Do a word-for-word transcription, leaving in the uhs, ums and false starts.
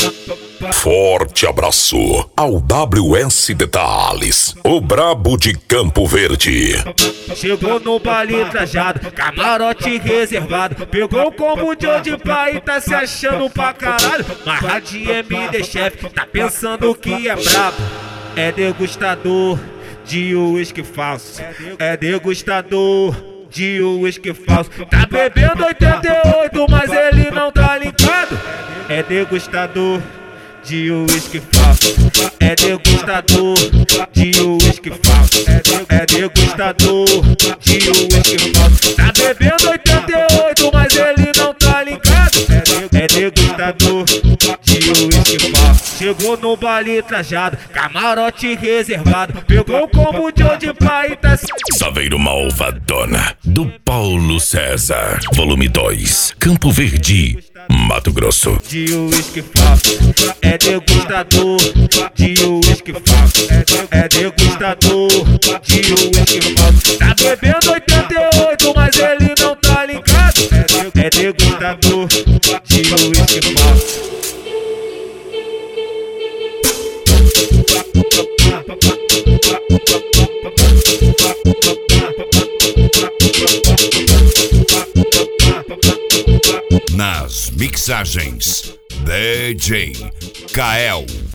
Forte abraço ao W S Detalhes, o brabo de Campo Verde. Chegou no baile trajado, camarote reservado, pegou o combo de onde pai e tá se achando pra caralho. Marra de M D Chef, tá pensando que é brabo. É degustador de uísque falso, é degustador de uísque falso. Tá bebendo oitenta e oito, mas ele não tá ligado. É degustador de uísque falso, é degustador de uísque falso, é degustador de uísque falso. Tá bebendo oitenta e oito, mas ele não tá ligado. É degustador de uísque falso. Chegou no baile trajado, camarote reservado, pegou o combo de onde pai tá. Saveiro Malvadona, do Paulo César, volume dois, Campo Verde, Mato Grosso. De uísque falso, é degustador de uísque falso, é degustador de uísque falso. Tá bebendo oitenta e oito, mas ele não tá ligado. É degustador de uísque falso. Nas mixagens, D J Kael.